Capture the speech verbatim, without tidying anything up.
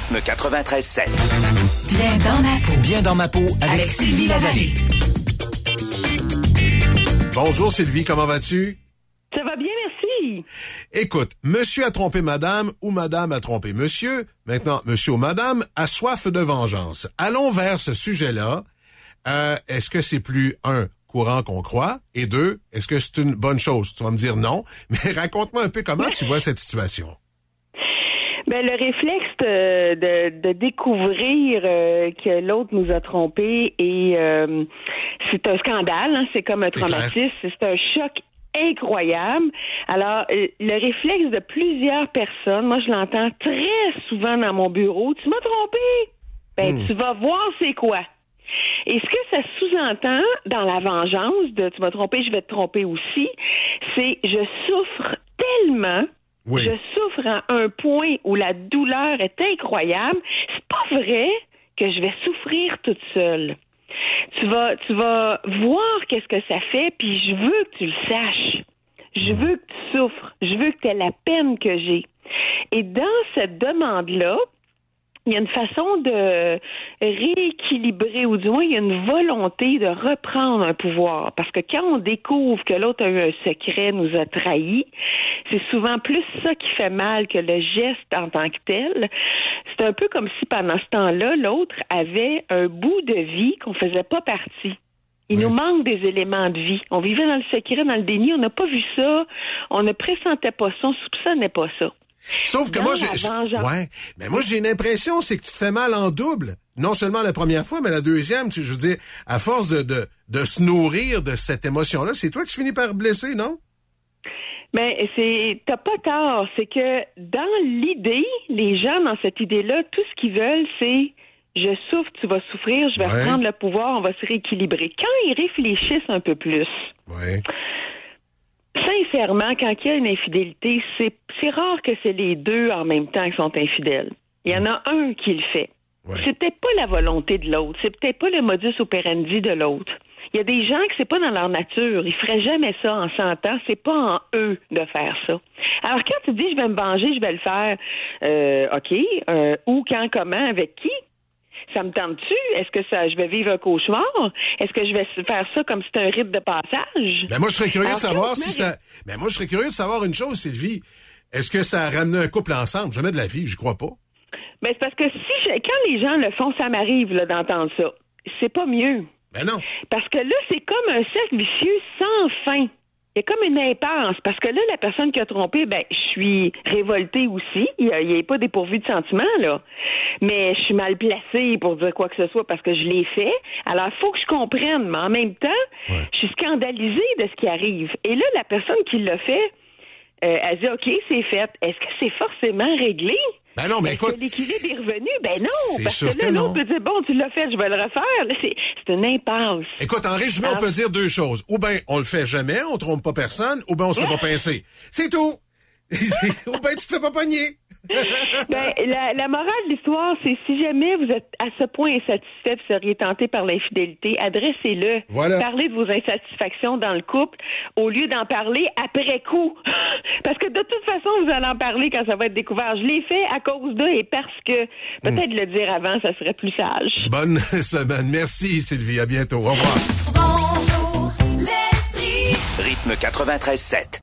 Rythme quatre-vingt-treize sept. Bien dans ma peau. Bien dans ma peau avec, avec Sylvie Lavallée. Bonjour Sylvie, comment vas-tu? Ça va bien, merci. Écoute, monsieur a trompé madame ou madame a trompé monsieur. Maintenant, monsieur ou madame a soif de vengeance. Allons vers ce sujet-là. Euh, est-ce que c'est plus un courant qu'on croit? Et deux, est-ce que c'est une bonne chose? Tu vas me dire non, mais raconte-moi un peu comment tu vois cette situation. Ben, le réflexe de, de, de découvrir euh, que l'autre nous a trompés et euh, c'est un scandale, hein, c'est comme un traumatisme, c'est, c'est un choc incroyable. Alors, le réflexe de plusieurs personnes, moi je l'entends très souvent dans mon bureau, tu m'as trompé, ben mmh. tu vas voir c'est quoi. Et ce que ça sous-entend dans la vengeance de tu m'as trompé, je vais te tromper aussi, c'est je souffre tellement. Oui. Je souffre à un point où la douleur est incroyable. C'est pas vrai que je vais souffrir toute seule. Tu vas, tu vas voir qu'est-ce que ça fait, puis je veux que tu le saches. Je veux que tu souffres. Je veux que tu aies la peine que j'ai. Et dans cette demande-là, il y a une façon de rééquilibrer, ou du moins, il y a une volonté de reprendre un pouvoir. Parce que quand on découvre que l'autre a eu un secret, nous a trahis, c'est souvent plus ça qui fait mal que le geste en tant que tel. C'est un peu comme si pendant ce temps-là, l'autre avait un bout de vie qu'on faisait pas partie. Il oui. nous manque des éléments de vie. On vivait dans le secret, dans le déni, on n'a pas vu ça, on ne pressentait pas ça, on ne soupçonnait pas ça. Sauf que dans moi, j'ai, ouais, mais moi, j'ai une impression, c'est que tu te fais mal en double. Non seulement la première fois, mais la deuxième, tu, je veux dire, à force de, de, de se nourrir de cette émotion-là, c'est toi qui finis par blesser, non? Ben, c'est, t'as pas tort. C'est que dans l'idée, les gens dans cette idée-là, tout ce qu'ils veulent, c'est je souffre, tu vas souffrir, je vais ouais. reprendre le pouvoir, on va se rééquilibrer. Quand ils réfléchissent un peu plus, ouais. sincèrement, quand il y a une infidélité, c'est, c'est rare que c'est les deux en même temps qui sont infidèles. Il y en a un qui le fait. Ouais. C'est peut-être pas la volonté de l'autre. C'est peut-être pas le modus operandi de l'autre. Il y a des gens que c'est pas dans leur nature. Ils feraient jamais ça en cent ans. C'est pas en eux de faire ça. Alors, quand tu dis je vais me venger, je vais le faire, euh, OK, euh, où, quand, comment, avec qui? Ça me tente-tu? Est-ce que ça, je vais vivre un cauchemar? Est-ce que je vais faire ça comme si c'était un rite de passage? Ben moi, je serais curieux Alors, de savoir si ça... Ben moi, je serais curieux de savoir une chose, Sylvie. Est-ce que ça a ramené un couple ensemble? Jamais de la vie, je crois pas. Ben, c'est parce que si je... quand les gens le font, ça m'arrive, là, d'entendre ça. C'est pas mieux. Ben non. Parce que là, c'est comme un cercle vicieux sans fin. Il y a comme une impasse, parce que là, la personne qui a trompé, ben, je suis révoltée aussi. Il n'y a, a pas dépourvu de sentiments, là. Mais je suis mal placée pour dire quoi que ce soit parce que je l'ai fait. Alors, il faut que je comprenne. Mais en même temps, ouais. je suis scandalisée de ce qui arrive. Et là, la personne qui l'a fait, euh, elle dit, OK, c'est fait. Est-ce que c'est forcément réglé? Ben non, mais Est-ce écoute... que l'équilibre est revenu? Ben non, c'est parce sûr que là, que l'autre non. peut dire, bon, tu l'as fait, je vais le refaire. Là, c'est, c'est une impasse. Écoute, en résumé, Alors... on peut dire deux choses. Ou bien, on le fait jamais, on trompe pas personne, ou bien on se fait pas pincer. C'est tout! Ou bien, tu te fais pas pogner! ben, la, la morale de l'histoire, c'est si jamais vous êtes à ce point insatisfait, vous seriez tenté par l'infidélité, adressez-le. Voilà. Parlez de vos insatisfactions dans le couple au lieu d'en parler après coup. Parce que de toute façon, vous allez en parler quand ça va être découvert. Je l'ai fait à cause d'eux et parce que peut-être mm. le dire avant, ça serait plus sage. Bonne semaine. Merci, Sylvie. À bientôt. Au revoir. Bonjour, l'Estrie. Rythme quatre-vingt-treize sept.